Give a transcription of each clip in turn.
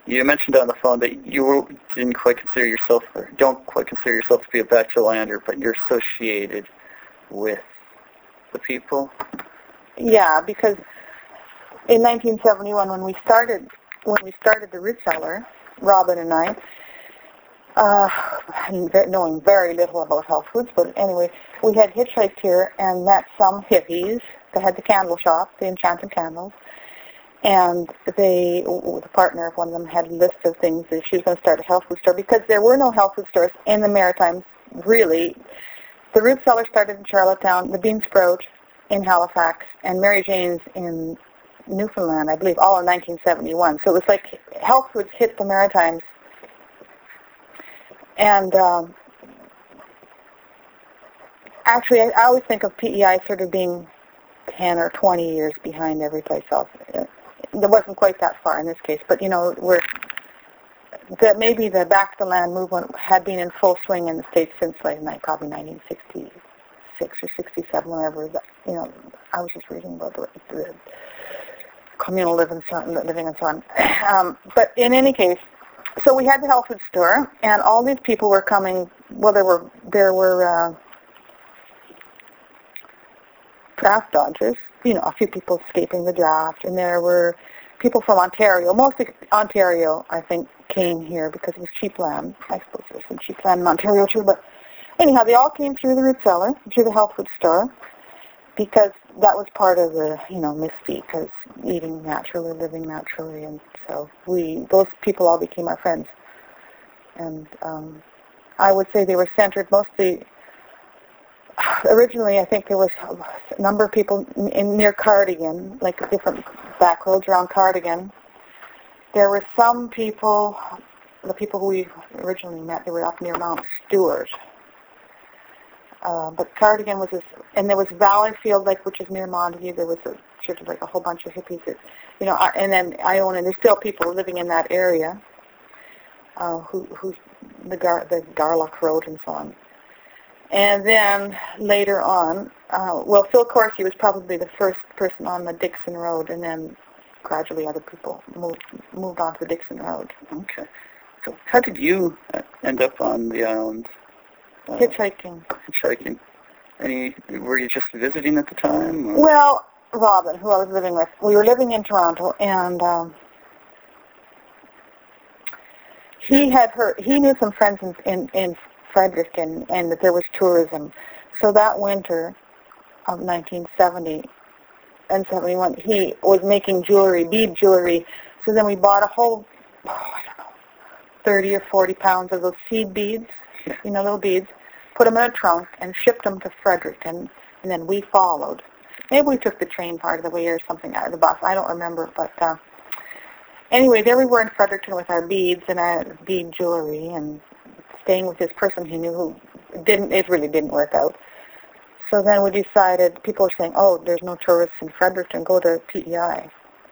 You mentioned on the phone that you didn't quite consider yourself, or don't quite consider yourself to be a Batchelalander, but you're associated with the people. Yeah, because in 1971, when we started the Root Cellar, Robin and I, knowing very little about health foods, but anyway, we had hitchhiked here and met some hippies that had the candle shop, the Enchanted Candles, and the partner of one of them had a list of things that she was going to start a health food store because there were no health food stores in the Maritimes, really. The Root Cellar started in Charlottetown, the Bean Sprout in Halifax, and Mary Jane's in Newfoundland, I believe, all in 1971. So it was like health foods hit the Maritimes. And actually, I always think of PEI sort of being 10 or 20 years behind every place else. It wasn't quite that far in this case, but, you know, maybe the Back to the Land movement had been in full swing in the States since, like, probably 1966 or 67, whenever, you know, I was just reading about the communal living and so on. But in any case, so we had the health food store, and all these people were coming. Well, there were draft dodgers, you know, a few people escaping the draft, and there were people from Ontario. Mostly Ontario, I think, came here because it was cheap land. I suppose there's some cheap land in Ontario too, but anyhow, they all came through the Root Cellar, through the health food store, because that was part of the, you know, mystique, because eating naturally, living naturally, and so those people all became our friends. And I would say they were centered mostly, originally I think there was a number of people near Cardigan, like different back roads around Cardigan. There were some people, the people who we originally met, they were up near Mount Stewart. But Cardigan was and there was Valleyfield, like, which is near Montague. There was sort of like a whole bunch of hippies that, you know, and then Iona, and there's still people living in that area, who's the Garlock Road and so on. And then later on, Phil Corsi was probably the first person on the Dixon Road, and then gradually other people moved on to the Dixon Road. Okay. So how did you end up on the island? Hitchhiking. Were you just visiting at the time? Or? Well, Robin, who I was living with, we were living in Toronto, and he knew some friends in Fredericton, and that there was tourism. So that winter of 1970 and 71, he was making jewelry, bead jewelry. So then we bought a whole, 30 or 40 pounds of those seed beads, you know, little beads, put them in a trunk, and shipped them to Fredericton, and then we followed. Maybe we took the train part of the way or something out of the bus. I don't remember, but anyway, there we were in Fredericton with our beads and our bead jewelry, and staying with this person he knew who it really didn't work out. So then we decided, people were saying, oh, there's no tourists in Fredericton, go to PEI.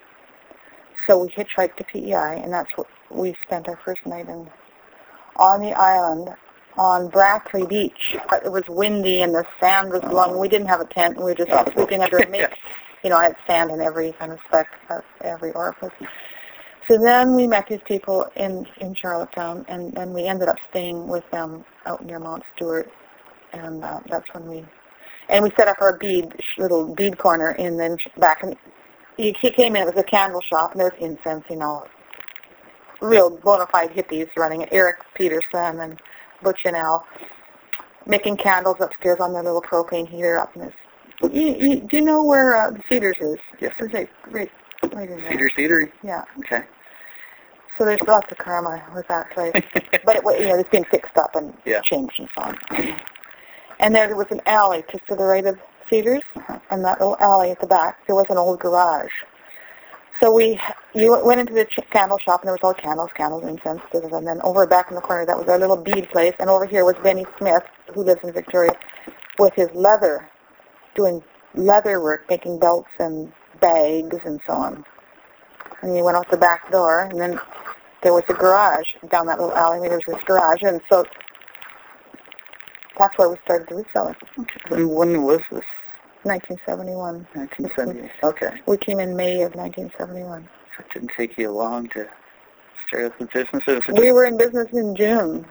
So we hitchhiked to PEI, and that's what we spent our first night on the island on Brackley Beach. It was windy and the sand was blowing. We didn't have a tent. We were just sleeping under a mix. You know, I had sand in every kind of speck, every orifice. So then we met these people in Charlottetown, and we ended up staying with them out near Mount Stewart. And that's when we set up our little bead corner in the back. And he came in, it was a candle shop, and there was incense, you know, real bona fide hippies running it. Eric Peterson and Butch and Al making candles upstairs on their little propane heater up in this. Do you know where the Cedars is? Yes. Right in there. Cedars Eatery? Yeah. Okay. So there's lots of karma with that place. But it's been fixed up and changed and so on. And there was an alley just to the right of Cedars, and that little alley at the back, there was an old garage. So you went into the candle shop, and there was all candles, incense, and then over back in the corner, that was our little bead place, and over here was Benny Smith, who lives in Victoria, with his leather, doing leather work, making belts and bags and so on. And you went out the back door, and then there was a garage down that little alley. There was this garage, and so that's where we started the Root Cellar. And when was this? 1971. 1970. Okay. We came in May of 1971. So it didn't take you long to start the businesses? We were in business in June.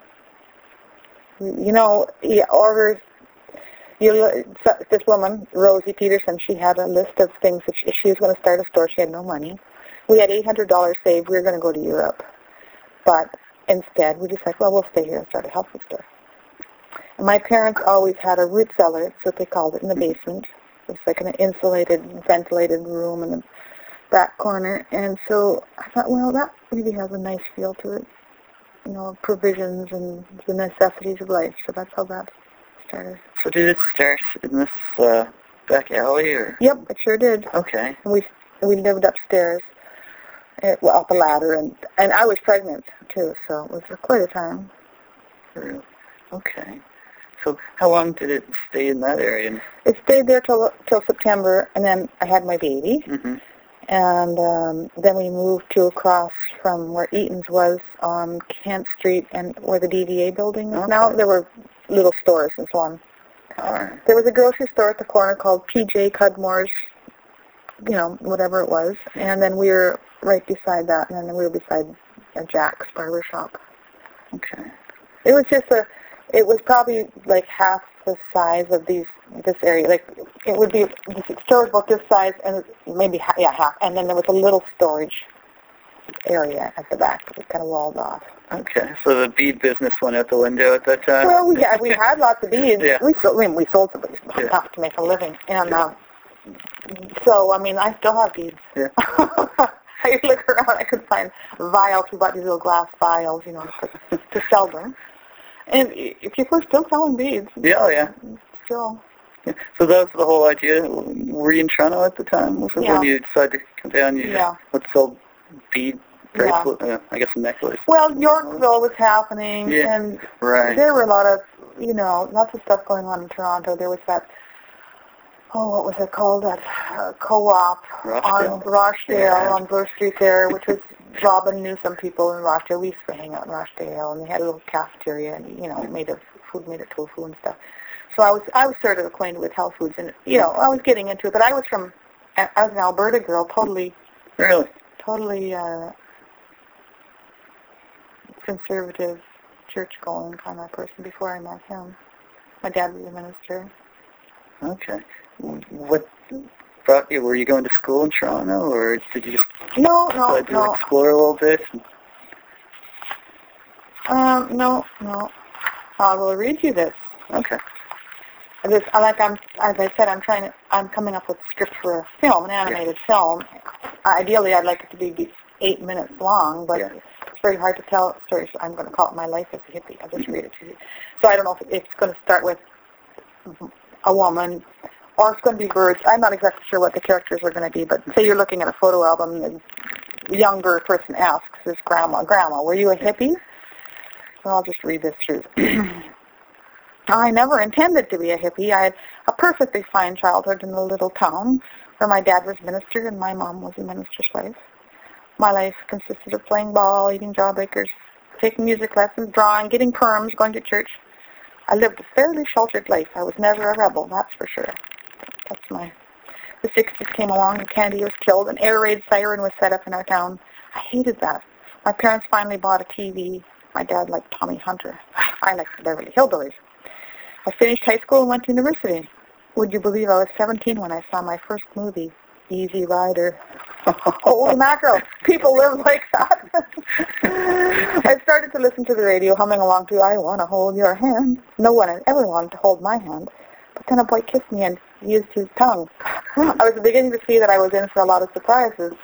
You know, orders. This woman, Rosie Peterson, she had a list of things that she was going to start a store. She had no money. We had $800 saved. We were going to go to Europe. But instead, we decided, well, we'll stay here and start a health food store. And my parents always had a root cellar, that's what they called it, in the basement. It was like an insulated, ventilated room in the back corner. And so I thought, well, that really has a nice feel to it. You know, provisions and the necessities of life. So that's how that started. So did it start in this back alley, or? Yep, it sure did. Okay. And we lived upstairs, up a ladder, and I was pregnant too, so it was quite a time. Okay. So how long did it stay in that area? It stayed there till September, and then I had my baby. Mm-hmm. And then we moved to across from where Eaton's was on Kent Street and where the DVA building is now. There were little stores and so on. All right. There was a grocery store at the corner called P.J. Cudmore's, you know, whatever it was. And then we were right beside that, and then we were beside a Jack's barber shop. Okay. It was just it was probably like half the size of this area. Like, it would be, the store was about this size, and maybe, half. And then there was a little storage area at the back. It was kind of walled off. Okay, so the bead business went out the window at that time? Well, we had lots of beads. Yeah. We sold some beads enough to make a living. And so, I mean, I still have beads. Yeah. I look around, I could find vials. We bought these little glass vials, you know, to sell them. And people are still selling beads. Yeah, yeah. Still. Yeah. So that was the whole idea. Were you in Toronto at the time? Was it when you decided to come down? Let's sell bead bracelet, I guess a necklace. Well, Yorkville was happening, and there were a lot of, you know, lots of stuff going on in Toronto. There was that, what was it called? That co-op on Rochdale on Bloor Street there, which was, Robin knew some people in Rochdale. We used to hang out in Rochdale, and they had a little cafeteria, and, you know, made of tofu and stuff. So I was sort of acquainted with health foods, and, you know, I was getting into it. But I was an Alberta girl, totally conservative, church-going kind of person before I met him. My dad was a minister. Okay. What brought you? Were you going to school in Toronto, or did you just decide to explore a little bit? No. I will read you this. Okay. As I said, I'm coming up with scripts for a film, an animated film. Ideally, I'd like it to be 8 minutes long, but it's very hard to tell stories. I'm going to call it My Life as a Hippie. I'll just read it to you. So I don't know if it's going to start with a woman, or it's going to be birds. I'm not exactly sure what the characters are going to be, but say you're looking at a photo album, and the younger person asks his grandma, were you a hippie? So I'll just read this through. I never intended to be a hippie. I had a perfectly fine childhood in a little town where my dad was a minister and my mom was a minister's wife. My life consisted of playing ball, eating Jawbreakers, taking music lessons, drawing, getting perms, going to church. I lived a fairly sheltered life. I was never a rebel, that's for sure. The 60s came along and Kennedy was killed. An air raid siren was set up in our town. I hated that. My parents finally bought a TV. My dad liked Tommy Hunter. I liked the Beverly Hillbillies. I finished high school and went to university. Would you believe I was 17 when I saw my first movie, Easy Rider? Holy mackerel, people live like that. I started to listen to the radio, humming along to I Want to Hold Your Hand. No one had ever wanted to hold my hand. But then a boy kissed me and used his tongue. I was beginning to see that I was in for a lot of surprises.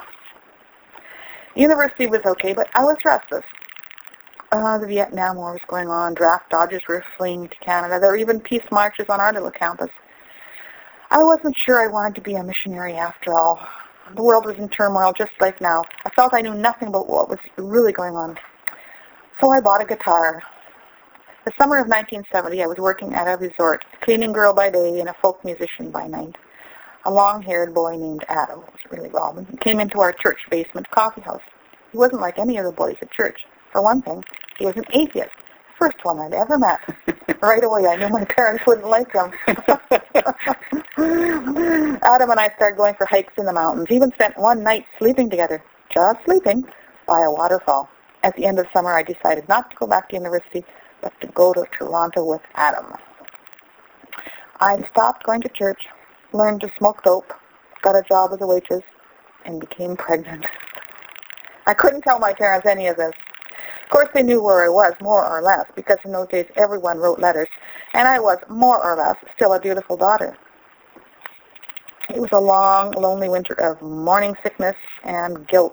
University was okay, but I was restless. The Vietnam War was going on. Draft dodgers were fleeing to Canada. There were even peace marches on our little campus. I wasn't sure I wanted to be a missionary after all. The world was in turmoil just like now. I felt I knew nothing about what was really going on. So I bought a guitar. The summer of 1970, I was working at a resort, a cleaning girl by day and a folk musician by night. A long-haired boy named Adam, it was really Robin, came into our church basement coffee house. He wasn't like any of the boys at church. For one thing, he was an atheist, the first one I'd ever met. Right away, I knew my parents wouldn't like him. Adam and I started going for hikes in the mountains, even spent one night sleeping together. Just sleeping. by a waterfall. At the end of summer, I decided not to go back to university, but to go to Toronto with Adam. I stopped going to church, learned to smoke dope, got a job as a waitress, and became pregnant. I couldn't tell my parents any of this. Of course, they knew where I was, more or less, because in those days everyone wrote letters, and I was, more or less, still a dutiful daughter. It was a long, lonely winter of morning sickness and guilt.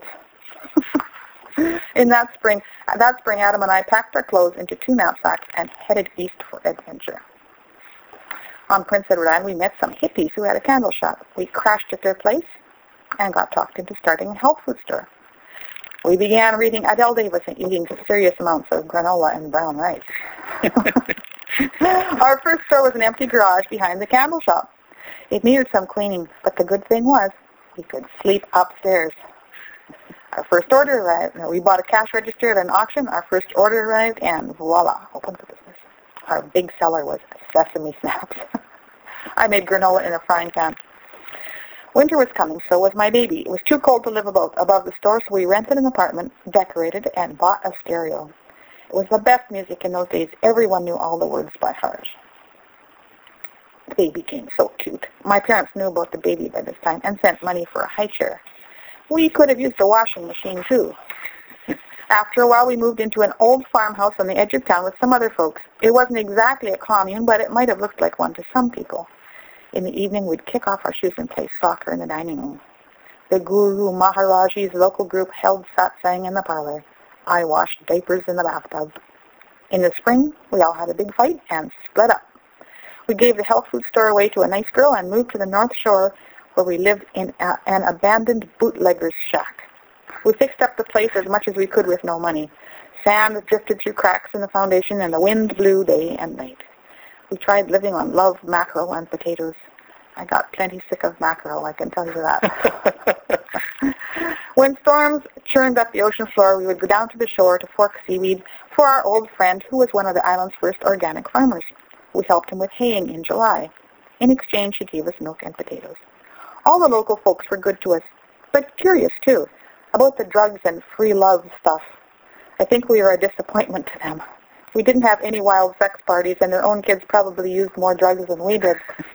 In that spring, Adam and I packed our clothes into 2 knapsacks and headed east for adventure. On Prince Edward Island, we met some hippies who had a candle shop. We crashed at their place and got talked into starting a health food store. We began reading Adele Davis and eating serious amounts of granola and brown rice. Our first store was an empty garage behind the candle shop. It needed some cleaning, but the good thing was we could sleep upstairs. Our first order arrived. We bought a cash register at an auction. Our first order arrived, and voila, open for business. Our big seller was sesame snaps. I made granola in a frying pan. Winter was coming, so was my baby. It was too cold to live above the store, so we rented an apartment, decorated, and bought a stereo. It was the best music in those days. Everyone knew all the words by heart. The baby came so cute. My parents knew about the baby by this time and sent money for a high chair. We could have used a washing machine, too. After a while, we moved into an old farmhouse on the edge of town with some other folks. It wasn't exactly a commune, but it might have looked like one to some people. In the evening, we'd kick off our shoes and play soccer in the dining room. The Guru Maharaji's local group held satsang in the parlor. I washed diapers in the bathtub. In the spring, we all had a big fight and split up. We gave the health food store away to a nice girl and moved to the North Shore, where we lived in an abandoned bootlegger's shack. We fixed up the place as much as we could with no money. Sand drifted through cracks in the foundation, and the wind blew day and night. We tried living on love, mackerel, and potatoes. I got plenty sick of mackerel, I can tell you that. When storms churned up the ocean floor, we would go down to the shore to fork seaweed for our old friend, who was one of the island's first organic farmers. We helped him with haying in July. In exchange, he gave us milk and potatoes. All the local folks were good to us, but curious, too, about the drugs and free love stuff. I think we were a disappointment to them. We didn't have any wild sex parties, and their own kids probably used more drugs than we did.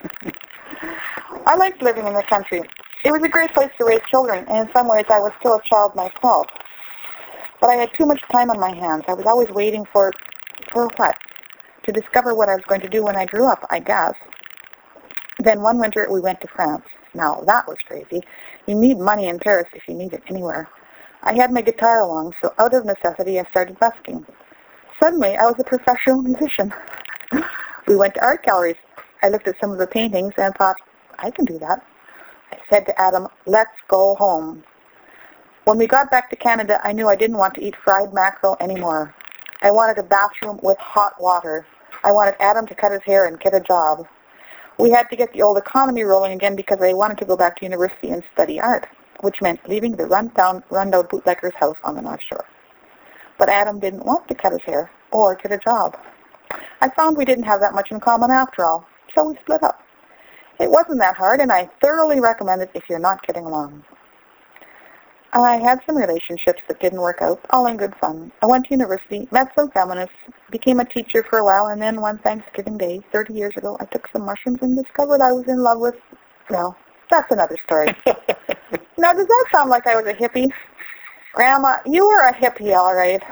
I liked living in the country. It was a great place to raise children, and in some ways I was still a child myself. But I had too much time on my hands. I was always waiting for what? To discover what I was going to do when I grew up, I guess. Then one winter we went to France. Now, that was crazy. You need money in Paris if you need it anywhere. I had my guitar along, so out of necessity I started busking. Suddenly, I was a professional musician. We went to art galleries. I looked at some of the paintings and thought, I can do that. I said to Adam, let's go home. When we got back to Canada, I knew I didn't want to eat fried mackerel anymore. I wanted a bathroom with hot water. I wanted Adam to cut his hair and get a job. We had to get the old economy rolling again because I wanted to go back to university and study art, which meant leaving the rundown bootlegger's house on the North Shore. But Adam didn't want to cut his hair or get a job. I found we didn't have that much in common after all, so we split up. It wasn't that hard, and I thoroughly recommend it if you're not getting along. I had some relationships that didn't work out, all in good fun. I went to university, met some feminists, became a teacher for a while, and then one Thanksgiving Day, 30 years ago, I took some mushrooms and discovered I was in love with, well, that's another story. Now, does that sound like I was a hippie? Grandma, you were a hippie, all right.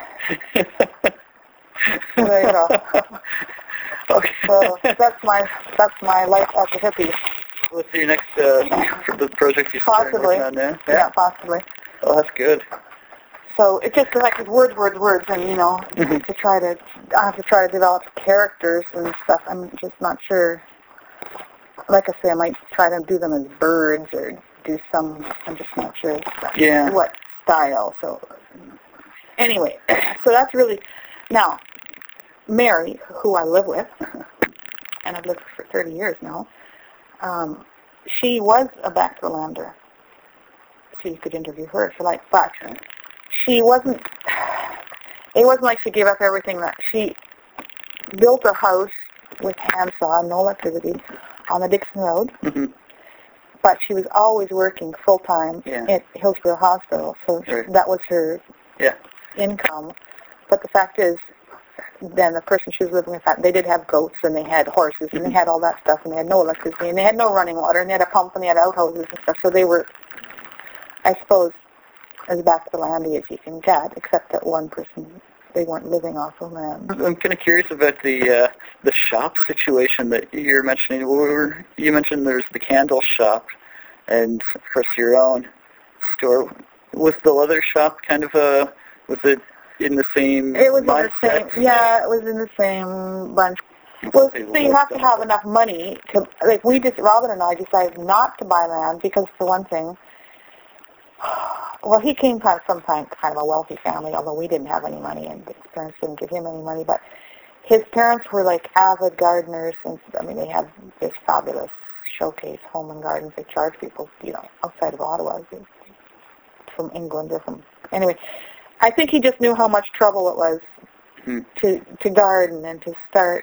So there you go. Okay. So that's my life as a hippie. What's your next the project you started working on now? Yeah, possibly. Oh, that's good. So it's just like words, and I have to try to develop characters and stuff. I'm just not sure. Like I say, I might try to do them as birds or do some. I'm just not sure what style. So anyway, so that's really now Mary, who I live with, and I've lived for 30 years now. She was a Bachelorlander, so you could interview her if you like, but she wasn't, it wasn't like she gave up everything. That she built a house with handsaw, no electricity, on the Dixon Road, but she was always working full-time at Hillsborough Hospital, so that was her income. But the fact is, then the person she was living with, they did have goats and they had horses and they had all that stuff and they had no electricity and they had no running water and they had a pump and they had outhouses and stuff. So they were, I suppose, as back to the landy as you can get, except that one person, they weren't living off the land. I'm kind of curious about the shop situation that you're mentioning. You mentioned there's the candle shop and, of course, your own store. Was the leather shop kind of was it in the same It was mindset? in the same, yeah, it was in the same bunch. Well, so you have to have enough money to, like Robin and I decided not to buy land because, for one thing, well, he came from kind of a wealthy family, although we didn't have any money and his parents didn't give him any money, but his parents were like avid gardeners and, I mean, they had this fabulous showcase home and gardens. They charge people, outside of Ottawa, from England or from, anyway. I think he just knew how much trouble it was to garden and to start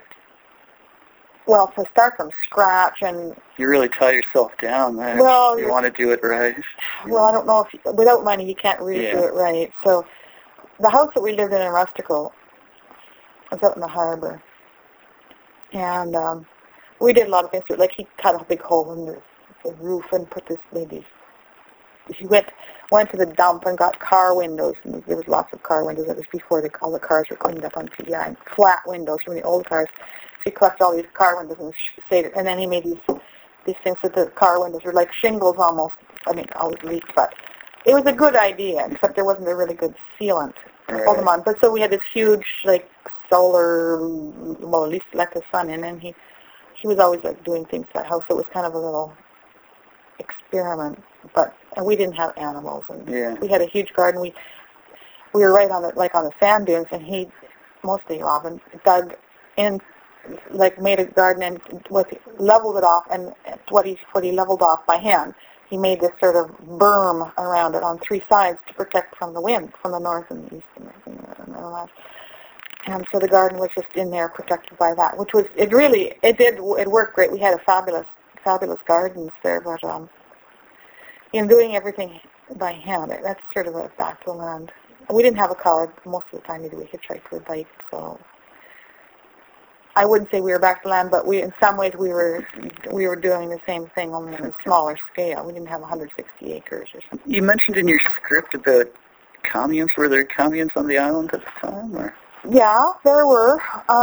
from scratch. And you really tie yourself down, man. Well, you want to do it right. Well, I don't know if without money you can't really do it right. So the house that we lived in Rustico was out in the harbor, and we did a lot of things. Like he cut a big hole in the roof and put this maybe. He went to the dump and got car windows, and there was lots of car windows. That was before all the cars were cleaned up on PEI, and flat windows from the old cars. So he collected all these car windows and saved it, and then he made these things that the car windows were like shingles almost. I mean, always leaked, but it was a good idea, except there wasn't a really good sealant to hold them on. But so we had this huge, like, solar, well, at least let the sun in, and he was always like doing things to that house. So it was kind of a little experiment. But we didn't have animals, and we had a huge garden. We were right on the sand dunes, and he, mostly Robin, dug in, like made a garden and leveled it off, and what he leveled off by hand, he made this sort of berm around it on three sides to protect from the wind, from the north and the east and the west. And so the garden was just in there protected by that, which was, it worked great. We had a fabulous gardens there, but in doing everything by hand, that's sort of a back to the land. We didn't have a car most of the time either. We hitchhiked or bike, so I wouldn't say we were back to land, but in some ways we were doing the same thing on a smaller scale. We didn't have 160 acres or something. You mentioned in your script about communes. Were there communes on the island at the time, or? Yeah, there were.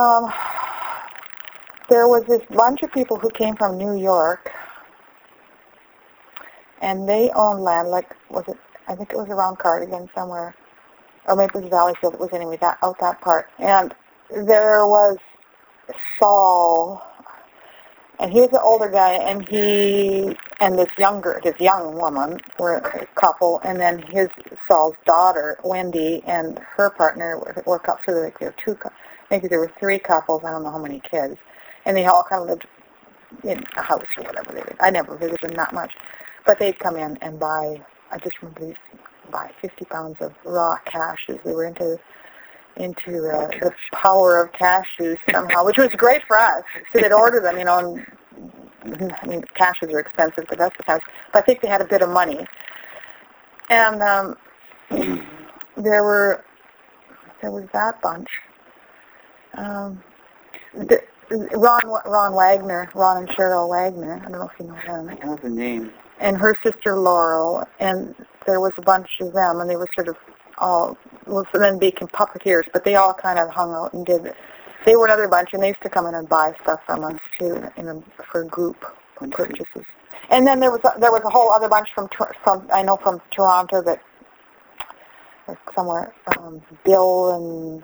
There was this bunch of people who came from New York. And they owned land, I think it was around Cardigan somewhere, or maybe it was Valleyfield. It was anyway, out that part. And there was Saul, and he was an older guy, and he and this young woman were a couple, and then Saul's daughter, Wendy, and her partner were couples. So there were maybe there were three couples. I don't know how many kids, and they all kind of lived in a house or whatever they did. I never visited them that much. But they'd come in and buy, I just remember these, buy 50 pounds of raw cashews. They were into the power of cashews somehow, which was great for us. So they'd order them, and I mean, cashews are expensive the best of times. But I think they had a bit of money. And there was that bunch. Ron Wagner, Ron and Cheryl Wagner. I don't know if you know them. I know the name. And her sister Laurel, and there was a bunch of them, and they were sort of all, well, for them became puppeteers, but they all kind of hung out and did it. They were another bunch, and they used to come in and buy stuff from us too, for group purchases. And then there was a whole other bunch from Toronto that somewhere, Bill, and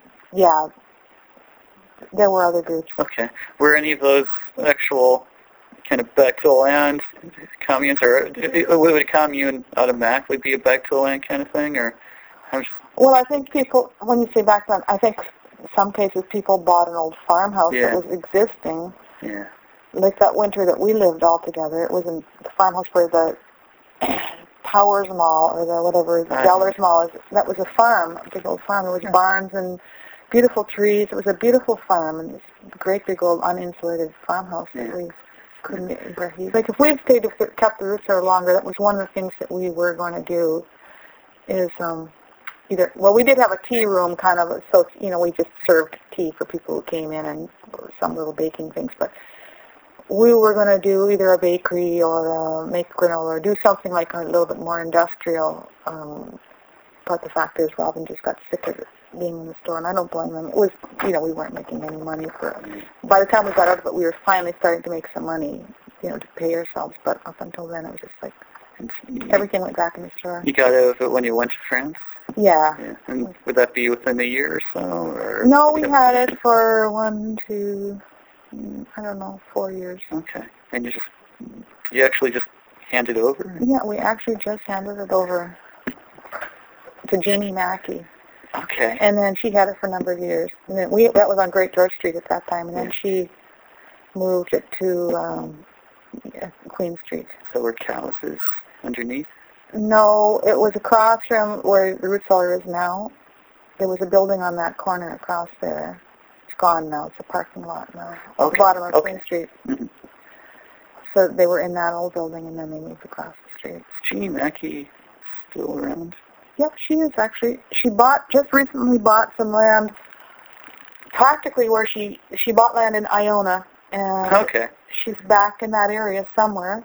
there were other groups. Okay. Were any of those actual kind of back to the land communes, or would a commune automatically be a back to the land kind of thing, or? Well, I think people, when you say back to land, I think in some cases people bought an old farmhouse that was existing. Yeah. Like that winter that we lived all together, it was in the farmhouse where the Powers Mall or the whatever, the Dellers Mall is. That was a farm, a big old farm. There was barns and beautiful trees. It was a beautiful farm, and this great big old uninsulated farmhouse that we couldn't get breathe. Like if we had stayed, if kept the roots there longer, that was one of the things that we were going to do. Is we did have a tea room kind of, so, we just served tea for people who came in and some little baking things, but we were going to do either a bakery or make granola or do something like a little bit more industrial, but the fact is Robin just got sick of it being in the store, and I don't blame him. It was, we weren't making any money by the time we got out of it, we were finally starting to make some money, to pay ourselves, but up until then it was just like everything went back in the store. You got out of it when you went to France? Yeah. And would that be within a year or so? Or no, we had it for 4 years. Okay. And you actually just handed it over? Yeah, we actually just handed it over to Jeannie Mackey. Okay. And then she had it for a number of years. And then that was on Great George Street at that time, and then she moved it to Queen Street. So were Callis' underneath? No, it was across from where the root cellar is now. There was a building on that corner across there. It's gone now. It's a parking lot now. Okay. At the bottom of Queen Street. Mm-hmm. So they were in that old building, and then they moved across the street. Is Jeannie Mackey still around? Yep, she is actually. She just recently bought some land, practically where she bought land in Iona, and okay. She's back in that area somewhere.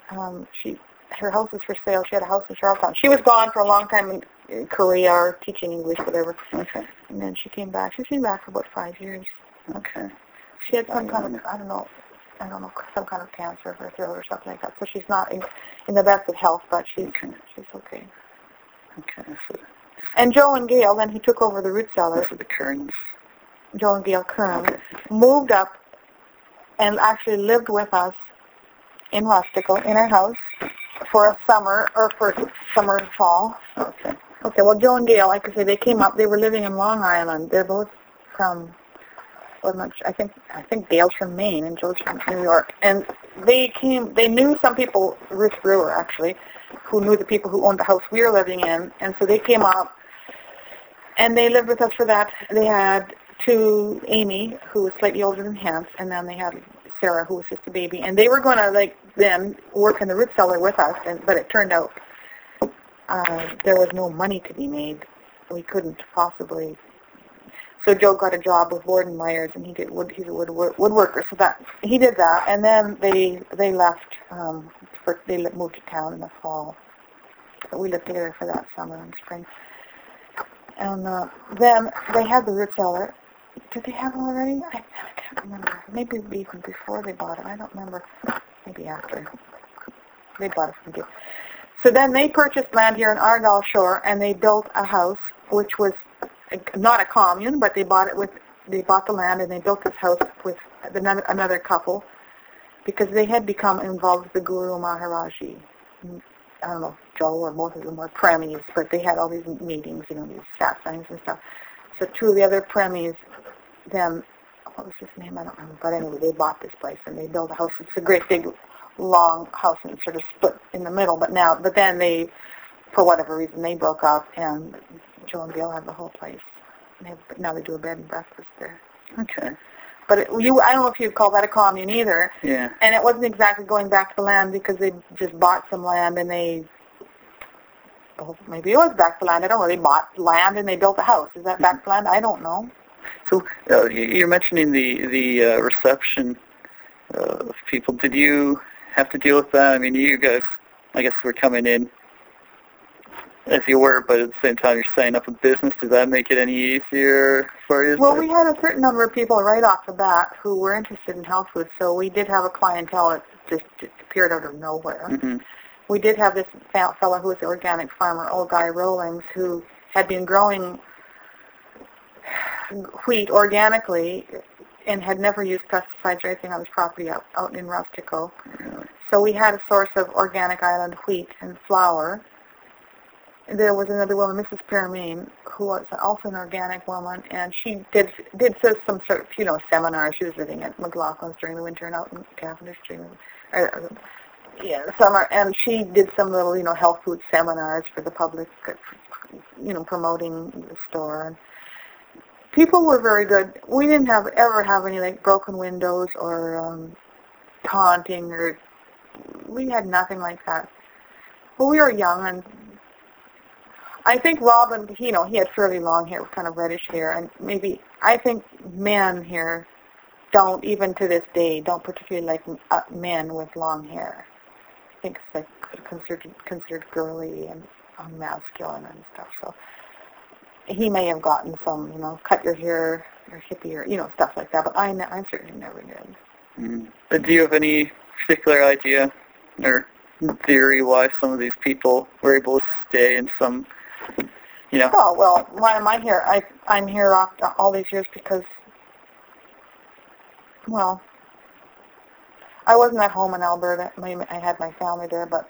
Her house is for sale. She had a house in Charlottetown. She was gone for a long time in Korea or teaching English, whatever. Okay. And then she came back. She's been back for about 5 years. Okay. She had some kind of, I don't know, some kind of cancer of her throat or something like that. So she's not in the best of health, but she's okay. Okay. So, and Joe and Gail, then he took over the root cellar. Those are the Kearns. Joe and Gail Kern moved up and actually lived with us in Rustico in our house for a summer, or for summer and fall. Okay. Okay, well, Joe and Gail, like I say, they came up. They were living in Long Island. They're both from, I think Gail's from Maine and Joe's from New York. And they knew some people, Ruth Brewer actually, who knew the people who owned the house we were living in. And so they came up and they lived with us for that. They had Amy, who was slightly older than Hans, and then they had Sarah, who was just a baby. And they were going to, then work in the root cellar with us, but it turned out there was no money to be made. We couldn't possibly. So Joe got a job with Warden Myers, and he's a woodworker. So he did that, and then they left. They moved to town in the fall. So we lived together for that summer and spring. And then they had the root cellar. Did they have it already? I can't remember. Maybe even before they bought it. I don't remember. Maybe after. They bought it from Gail. So then they purchased land here in Argyle Shore, and they built a house, which was not a commune, but they bought the land, and they built this house with another couple, because they had become involved with the Guru Maharaji. I don't know if Joe or both of them were premies, but they had all these meetings, these satsangs and stuff. So two of the other premies, then, what was his name? I don't remember. But anyway, they bought this place, and they built a house. It's a great big, long house, and it's sort of split in the middle. But then they, for whatever reason, they broke up, and Joe and Gail have the whole place. Now they do a bed and breakfast there. Okay. But I don't know if you'd call that a commune either. Yeah. And it wasn't exactly going back to the land, because they just bought some land, and maybe it was back to land. I don't know. They bought land and they built a house. Is that back to land? I don't know. So you're mentioning the reception of people. Did you have to deal with that? I mean, you guys, I guess, were coming in as you were, but at the same time you're setting up a business. Does that make it any easier for you? Well, we had a certain number of people right off the bat who were interested in health food, so we did have a clientele that just appeared out of nowhere. Mm-hmm. We did have this fellow who was the organic farmer, old Guy Rowlings, who had been growing wheat organically and had never used pesticides or anything on his property out in Rustico. So we had a source of organic island wheat and flour. There was another woman, Mrs. Permain, who was also an organic woman, and she did some sort of, seminars. She was living at McLaughlin's during the winter and out in Cavendish during the summer, and she did some little, health food seminars for the public, promoting the store. And people were very good. We didn't ever have any broken windows or taunting, or we had nothing like that. But we were young, and I think Robin, he had fairly long hair, kind of reddish hair, and I think men here don't, even to this day, don't particularly like men with long hair. I think it's like considered girly and masculine and stuff. So he may have gotten some, cut your hair, or hippie, or stuff like that. But I certainly never did. Mm-hmm. Do you have any particular idea or theory why some of these people were able to stay in some, Oh, well, why am I here? I'm here after all these years because, well, I wasn't at home in Alberta. I had my family there, but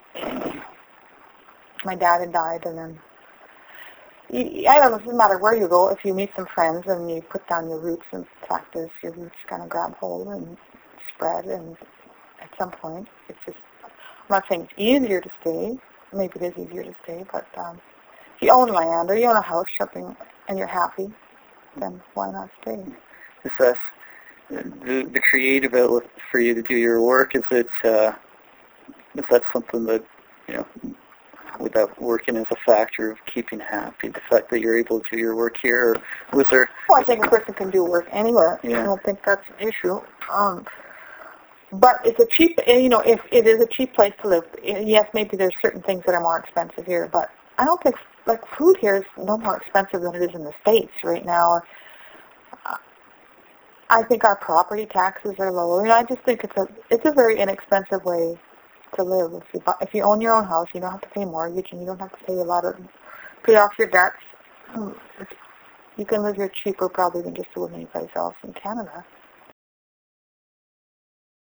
my dad had died, and then, I don't know, it doesn't matter where you go. If you meet some friends and you put down your roots and practice, your roots kind of grab hold and spread, and at some point, it's just, I'm not saying it's easier to stay. Maybe it is easier to stay, but if you own land or you own a house shopping and you're happy, then why not stay? Is that the creative outlet for you to do your work? Is that something that, without working as a factor of keeping happy, the fact that you're able to do your work here, or was there? Well, I think a person can do work anywhere. Yeah. I don't think that's an issue. But it's a cheap, if it is a cheap place to live, yes, maybe there's certain things that are more expensive here, but I don't think, food here is no more expensive than it is in the States right now. I think our property taxes are lower, and I just think it's a very inexpensive way to live. If you own your own house, you don't have to pay mortgage, and you don't have to pay off your debts. You can live here cheaper probably than just living anyplace else in Canada.